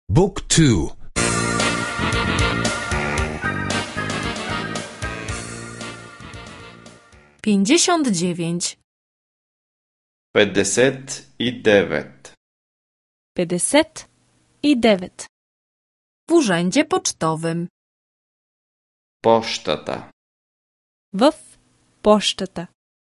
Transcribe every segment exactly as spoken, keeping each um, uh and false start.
Book two. Pięćdziesiąt dziewięć. Петдесет и девет. Петдесет и девет. W urzędzie pocztowym. Пощата. В пощата.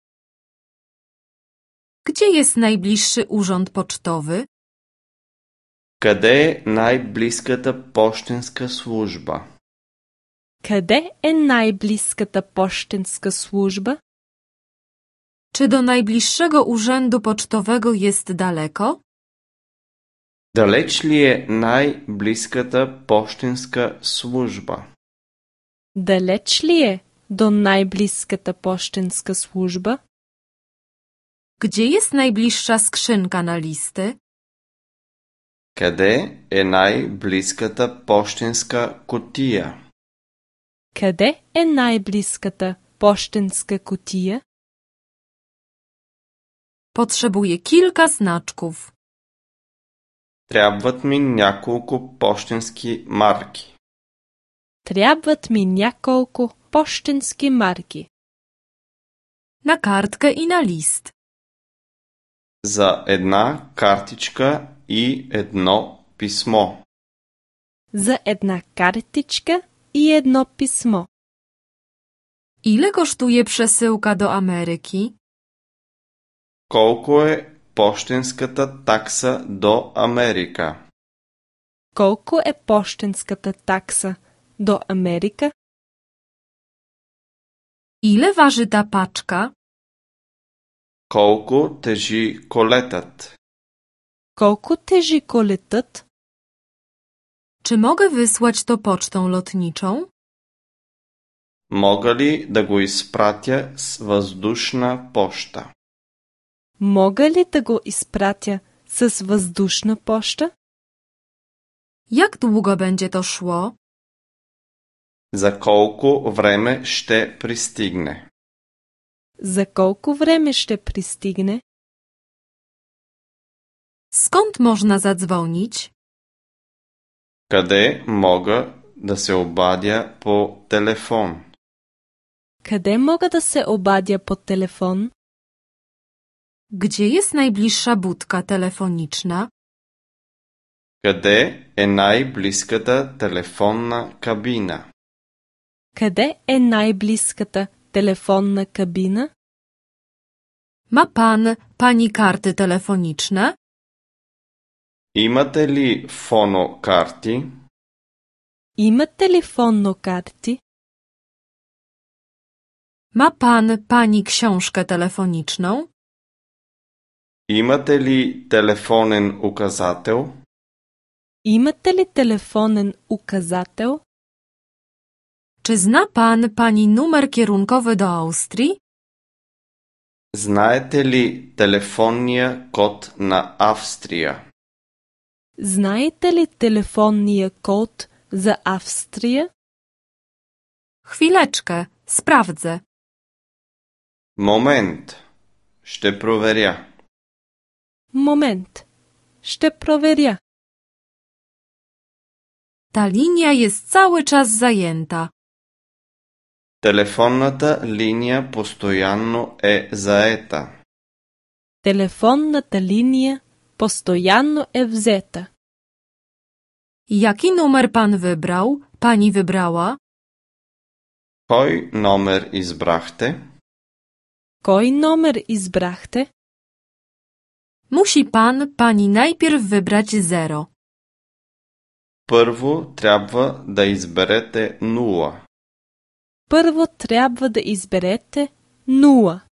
Gdzie jest najbliższy urząd pocztowy? Къде е най-близката пощенска служба? Къде е най-близката пощенска служба? Czy do najbliższego urzędu pocztowego jest daleko? Далеч ли е най-близката пощенска служба? Далеч ли е до най-близката пощенска служба? Gdzie jest najbliższa skrzynka na listy? Къде е най-близката пощенска кутия? Къде е най-близката пощенска кутия? Potrzebuję kilka znaczków. Трябват ми няколко пощенски марки. Трябват ми няколко пощенски марки. Na kartkę i na list. За една картичка и едно писмо. За една картичка и едно писмо. Ile kosztuje przesyłka do Ameryki? Колко е пощенската такса до Америка? Колко е пощенската такса до Америка? Ile waży ta paczka? Колко тежи колетът? Колко тежи колетът? Czy mogę wysłać to pocztą lotniczą? Мога ли да го изпратя с въздушна поща? Мога ли да го изпратя с въздушна поща? Jak długo będzie to szło? За колко време ще пристигне? За колко време ще пристигне? Skąd można zadzwonić? Къде мога да се обадя по телефон? Къде мога да се обадя по телефон? Gdzie jest najbliższa budka telefoniczna? Къде е най-близката телефонна кабина? Къде е най-близката телефонна кабина? Ma pan, pani karty telefoniczne? Имате ли фонокарти? Имате ли фонокарти? Ma pan, pani książkę telefoniczną? Имате ли телефонен указател? Имате ли телефонен указател? Czy zna pan, pani numer kierunkowy do Austrii? Знаете ли телефонния код на Австрия? Знаете ли телефонния код за Австрия? Chwileczkę, sprawdzę. Момент. Ще проверя. Момент. Ще проверя. Ta linia jest cały czas zajęta. Телефонната линия постоянно е заета. Телефонната линия постоянно е взета. Jaki numer pan wybrał? Pani wybrała? Кой номер избрахте? Кой номер избрахте? Musi pan, pani najpierw wybrać zero. Първо трябва да изберете нула. Първо трябва да изберете нула.